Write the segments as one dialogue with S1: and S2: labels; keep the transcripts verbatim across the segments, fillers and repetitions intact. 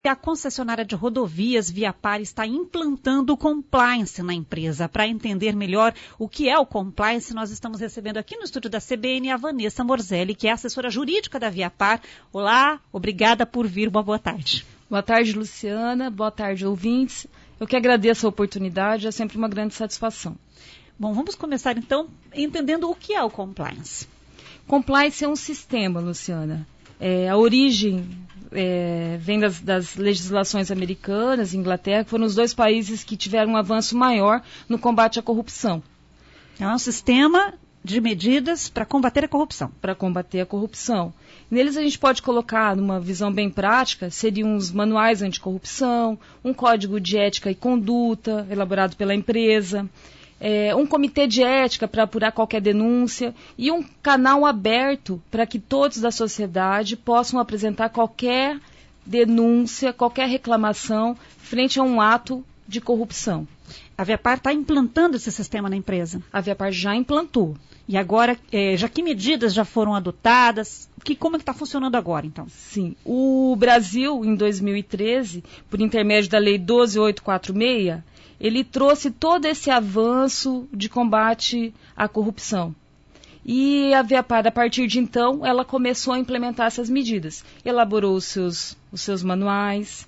S1: que a concessionária de rodovias Viapar está implantando o compliance na empresa. Para entender melhor o que é o compliance, nós estamos recebendo aqui no estúdio da C B N a Vanessa Morzelli, que é assessora jurídica da Viapar. Olá, obrigada por vir, uma boa tarde.
S2: Boa tarde, Luciana, boa tarde, ouvintes. Eu que agradeço a oportunidade, é sempre uma grande satisfação.
S1: Bom, vamos começar então entendendo o que é o compliance.
S2: Compliance é um sistema, Luciana. É, a origem é, vem das, das legislações americanas e Inglaterra, que foram os dois países que tiveram um avanço maior no combate à corrupção.
S1: É um sistema de medidas para combater a corrupção.
S2: Para combater a corrupção. Neles a gente pode colocar, numa visão bem prática, seriam os manuais anticorrupção, um código de ética e conduta elaborado pela empresa, é, um comitê de ética para apurar qualquer denúncia e um canal aberto para que todos da sociedade possam apresentar qualquer denúncia, qualquer reclamação frente a um ato de corrupção.
S1: A Viapar está implantando esse sistema na empresa?
S2: A Viapar já implantou.
S1: E agora, é, já que medidas já foram adotadas? Que, como é que está funcionando agora, então?
S2: Sim. O Brasil, em dois mil e treze, por intermédio da Lei doze mil oitocentos e quarenta e seis, ele trouxe todo esse avanço de combate à corrupção. E a Viapar, a partir de então, ela começou a implementar essas medidas. Elaborou os seus, os seus manuais,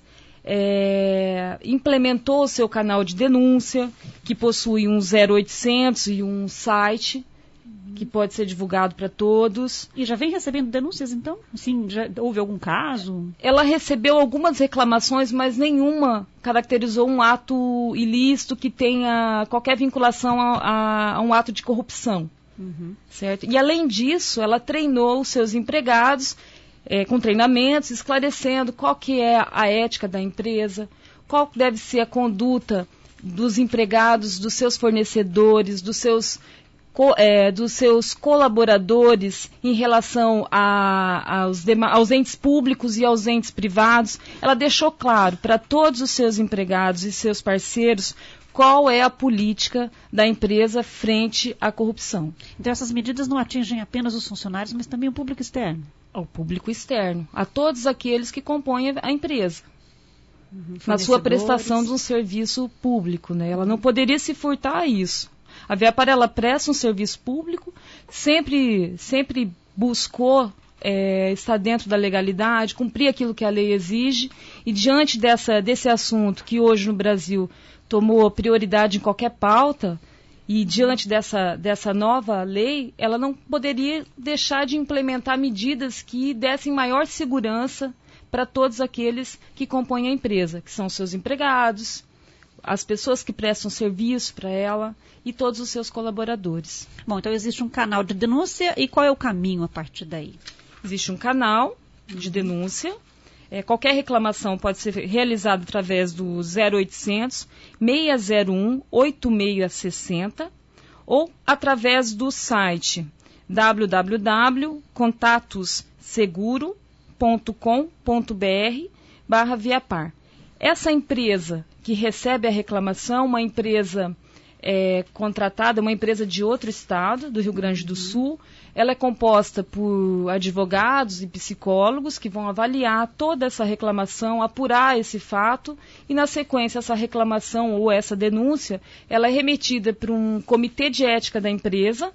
S2: é, implementou o seu canal de denúncia, que possui um zero oitocentos e um site, que pode ser divulgado para todos.
S1: E já vem recebendo denúncias, então? Sim, já houve algum caso?
S2: Ela recebeu algumas reclamações, mas nenhuma caracterizou um ato ilícito que tenha qualquer vinculação a, a, a um ato de corrupção. Uhum. Certo? E, além disso, ela treinou os seus empregados é, com treinamentos, esclarecendo qual que é a ética da empresa, qual deve ser a conduta dos empregados, dos seus fornecedores, dos seus Co, é, dos seus colaboradores em relação a, aos, aos entes públicos e aos entes privados. Ela deixou claro para todos os seus empregados e seus parceiros qual é a política da empresa frente à corrupção.
S1: Então essas medidas não atingem apenas os funcionários, mas também o público externo?
S2: Ao público externo, a todos aqueles que compõem a empresa. Uhum, na sua prestação de um serviço público, né? Ela não poderia se furtar a isso. A Viapar, ela presta um serviço público, sempre, sempre buscou é, estar dentro da legalidade, cumprir aquilo que a lei exige, e diante dessa, desse assunto que hoje no Brasil tomou prioridade em qualquer pauta, e diante dessa, dessa nova lei, ela não poderia deixar de implementar medidas que dessem maior segurança para todos aqueles que compõem a empresa, que são seus empregados, as pessoas que prestam serviço para ela e todos os seus colaboradores.
S1: Bom, então existe um canal de denúncia e qual é o caminho a partir daí?
S2: Existe um canal de denúncia. É, qualquer reclamação pode ser realizada através do zero oitocentos, seis zero um, oito seis seis zero ou através do site w w w ponto contatos seguro ponto com ponto b r barra Viapar. Essa empresa que recebe a reclamação, uma empresa é, contratada, uma empresa de outro estado, do Rio Grande do Sul, ela é composta por advogados e psicólogos que vão avaliar toda essa reclamação, apurar esse fato e, na sequência, essa reclamação ou essa denúncia, ela é remetida para um comitê de ética da empresa,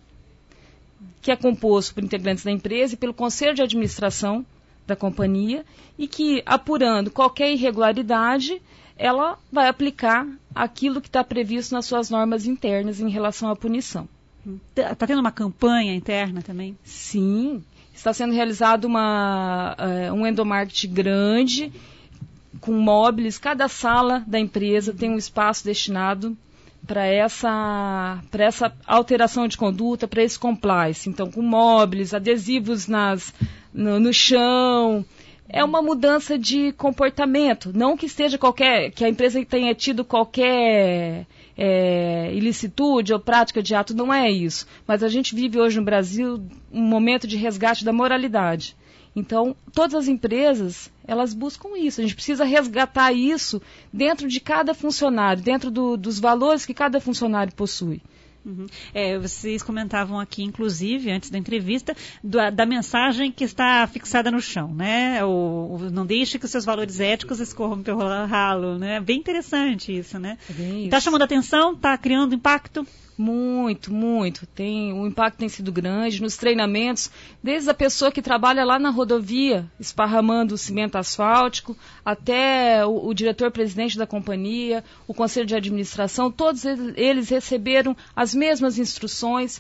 S2: que é composto por integrantes da empresa e pelo conselho de administração da companhia, e que, apurando qualquer irregularidade, ela vai aplicar aquilo que está previsto nas suas normas internas em relação à punição.
S1: Está tendo uma campanha interna também?
S2: Sim, está sendo realizado uma, uh, um endomarketing grande, com móveis. Cada sala da empresa tem um espaço destinado para essa, para essa alteração de conduta, para esse compliance. Então, com móveis, adesivos nas, no, no chão. É uma mudança de comportamento, não que esteja qualquer, que a empresa tenha tido qualquer é, ilicitude ou prática de ato, não é isso. Mas a gente vive hoje no Brasil um momento de resgate da moralidade. Então, todas as empresas, elas buscam isso. A gente precisa resgatar isso dentro de cada funcionário, dentro do, dos valores que cada funcionário possui.
S1: Uhum. É, vocês comentavam aqui, inclusive, antes da entrevista, da, da mensagem que está fixada no chão, né? O, o, não deixe que os seus valores éticos escorram pelo ralo, né? Bem interessante isso, né? Está chamando a atenção? Está criando impacto?
S2: Muito, muito. Tem, o impacto tem sido grande nos treinamentos, desde a pessoa que trabalha lá na rodovia, esparramando o cimento asfáltico, até o, o diretor-presidente da companhia, o conselho de administração, todos eles receberam as mesmas instruções,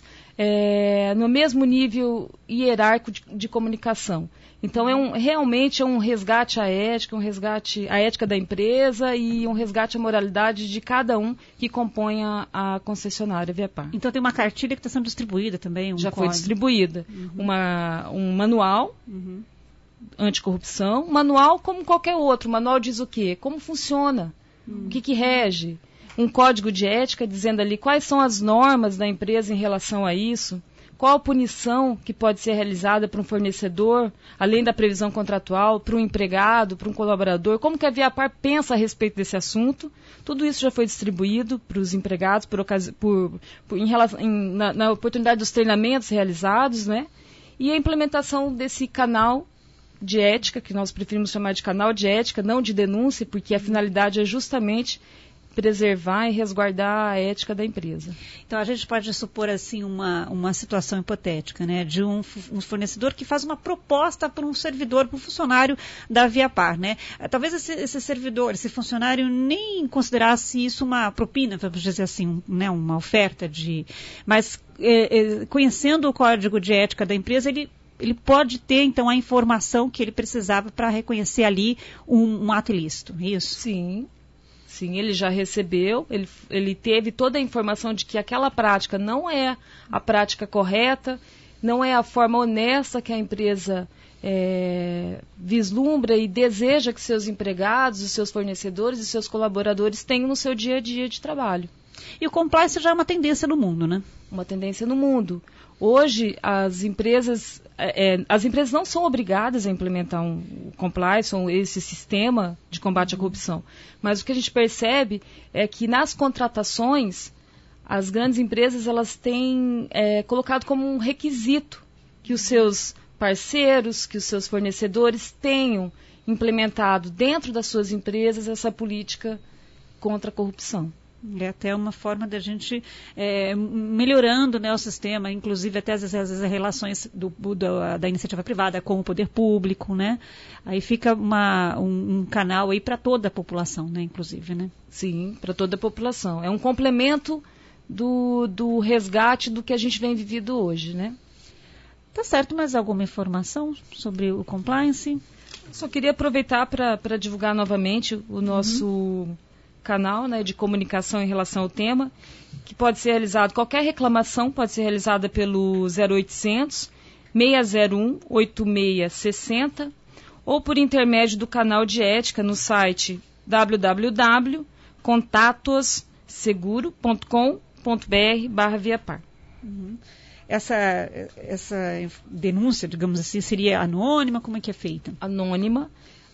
S2: é, no mesmo nível hierárquico de, de comunicação. Então, é um, realmente é um resgate à ética, um resgate à ética da empresa e um resgate à moralidade de cada um que compõe a, a concessionária Viapar.
S1: Então, tem uma cartilha que está sendo distribuída também? Um
S2: Já
S1: código.
S2: foi distribuída.
S1: Uhum.
S2: Uma, um manual
S1: uhum.
S2: anticorrupção, manual como qualquer outro. O manual diz o quê? Como funciona, uhum. o que, que rege. Um código de ética dizendo ali quais são as normas da empresa em relação a isso. Qual a punição que pode ser realizada para um fornecedor, além da previsão contratual, para um empregado, para um colaborador? Como que a Viapar pensa a respeito desse assunto? Tudo isso já foi distribuído para os empregados por, por, por, em relação, em, na, na oportunidade dos treinamentos realizados, né? E a implementação desse canal de ética, que nós preferimos chamar de canal de ética, não de denúncia, porque a finalidade é justamente preservar e resguardar a ética da empresa.
S1: Então, a gente pode supor, assim, uma, uma situação hipotética, né, de um, um fornecedor que faz uma proposta para um servidor, para um funcionário da Viapar, né? Talvez esse, esse servidor, esse funcionário nem considerasse isso uma propina, vamos dizer assim, né, uma oferta de... Mas, é, é, conhecendo o código de ética da empresa, ele ele pode ter, então, a informação que ele precisava para reconhecer ali um, um ato ilícito, é isso?
S2: Sim. Sim, ele já recebeu, ele, ele teve toda a informação de que aquela prática não é a prática correta, não é a forma honesta que a empresa é, vislumbra e deseja que seus empregados, os seus fornecedores e seus colaboradores tenham no seu dia a dia de trabalho.
S1: E o compliance já é uma tendência no mundo, né?
S2: Uma tendência no mundo. Hoje, as empresas, é, as empresas não são obrigadas a implementar um, um compliance, um, esse sistema de combate à corrupção. Mas o que a gente percebe é que nas contratações, as grandes empresas elas têm é, colocado como um requisito que os seus parceiros, que os seus fornecedores tenham implementado dentro das suas empresas essa política contra a corrupção.
S1: É até uma forma da gente é, melhorando, né, o sistema, inclusive até às vezes, às vezes as relações do, da, da iniciativa privada com o poder público, né? Aí fica uma, um, um canal aí para toda a população, né, inclusive, né?
S2: Sim, para toda a população. É um complemento do, do resgate do que a gente vem vivido hoje, né?
S1: Tá certo, mais alguma informação sobre o compliance?
S2: Só queria aproveitar para divulgar novamente o nosso... Uhum. canal, né, de comunicação em relação ao tema, que pode ser realizado, qualquer reclamação pode ser realizada pelo zero oitocentos, seis zero um, oito seis seis zero ou por intermédio do canal de ética no site w w w ponto contatos seguro ponto com ponto b r barra Viapar.
S1: Uhum. Essa, essa denúncia, digamos assim, seria anônima? Como é que é feita?
S2: Anônima.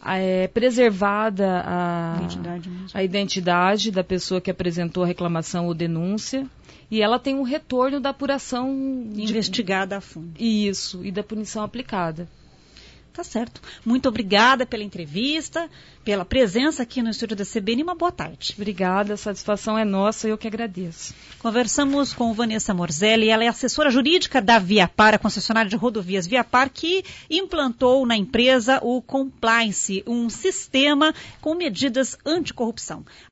S2: É preservada a
S1: identidade,
S2: a identidade da pessoa que apresentou a reclamação ou denúncia e ela tem um retorno da apuração
S1: investigada de... a fundo.
S2: Isso, e da punição aplicada.
S1: Tá certo. Muito obrigada pela entrevista, pela presença aqui no estúdio da C B N. Uma boa tarde.
S2: Obrigada, a satisfação é nossa e eu que agradeço.
S1: Conversamos com Vanessa Morzelli, ela é assessora jurídica da Viapar, a concessionária de rodovias Viapar, que implantou na empresa o Compliance, um sistema com medidas anticorrupção.